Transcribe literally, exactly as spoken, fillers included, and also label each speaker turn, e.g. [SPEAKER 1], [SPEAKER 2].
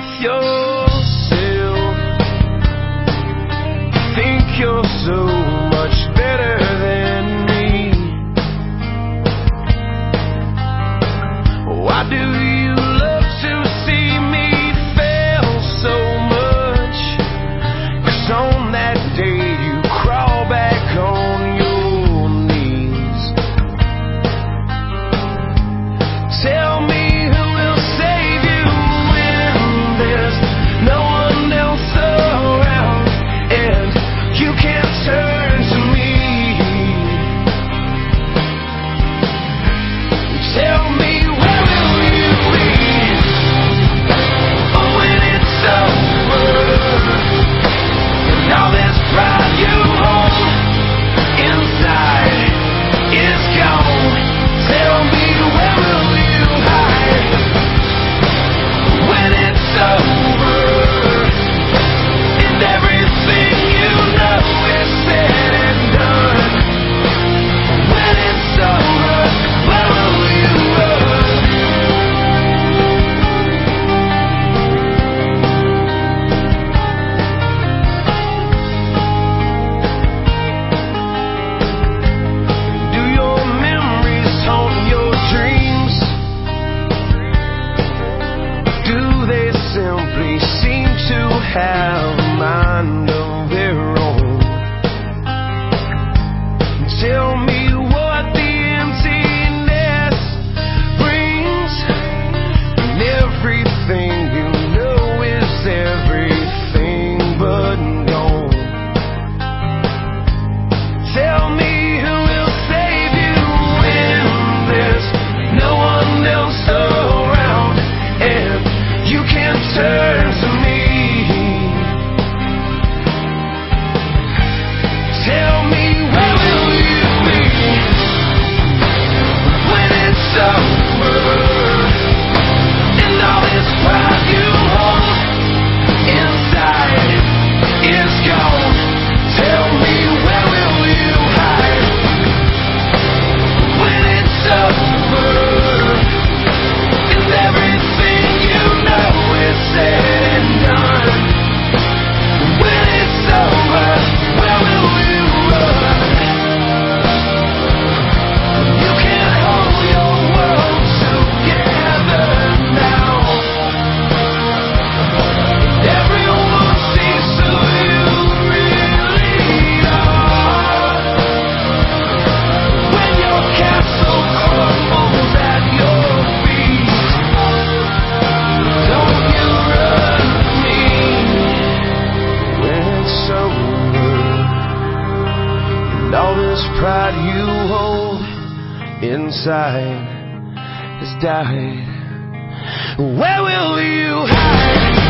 [SPEAKER 1] with yourself. Think you're so much better than me. Why do you love to see me fail so much? 'Cause on that day you crawl back on your knees. Tell me simply seem to have a mind of their own. Tell me what the emptiness brings, and everything you know is everything but gone. Tell me who will save you when there's no one else around, and you can't turn to me. Tell me, where will you be when it's over and all this pride you hold inside is gone? Tell me, where will you hide when it's over and everything you know is said and done? When it's over, where will you run? You can't hold your world together now. Everyone sees who you really are. When your castle crumbles at your feet, don't you run to me. When it's over and all this pride you hold inside has died, where will you hide?